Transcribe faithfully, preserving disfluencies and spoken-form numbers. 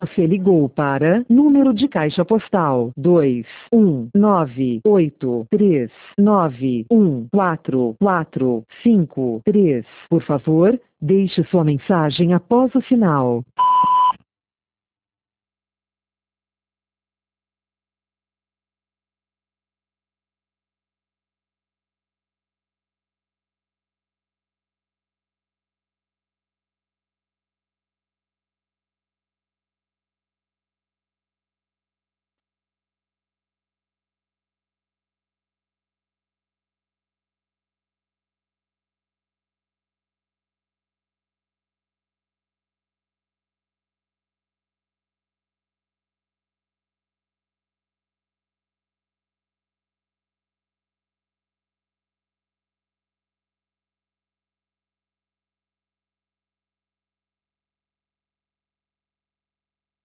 Você ligou para número de caixa postal dois um nove oito três nove um quatro quatro cinco três. Por favor, deixe sua mensagem após o sinal.